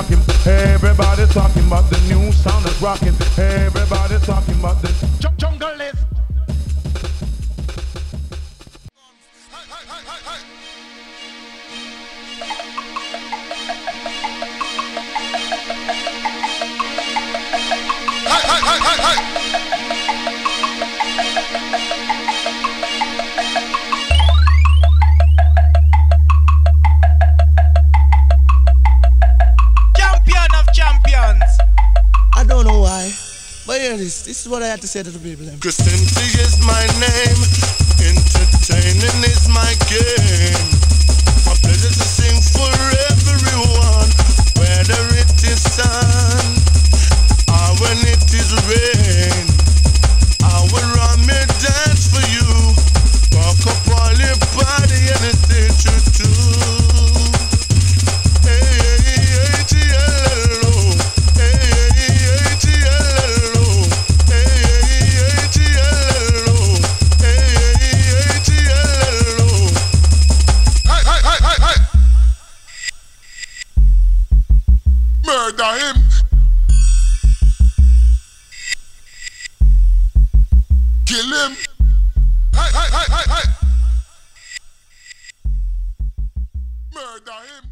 rocking. Everybody talking about the new sound that's rocking. Everybody talking about the jungle is. Champion of champions. I don't know why, but hear this. This is what I have to say to the people. Christianity is my name, entertaining is my game. A pleasure to sing for everyone, whether it is sun or when it is rain. I will run me dance for you, walk up all your body and it's true too. Murder him. Kill him. Hey, hey, hey, hey, hey. Murder him.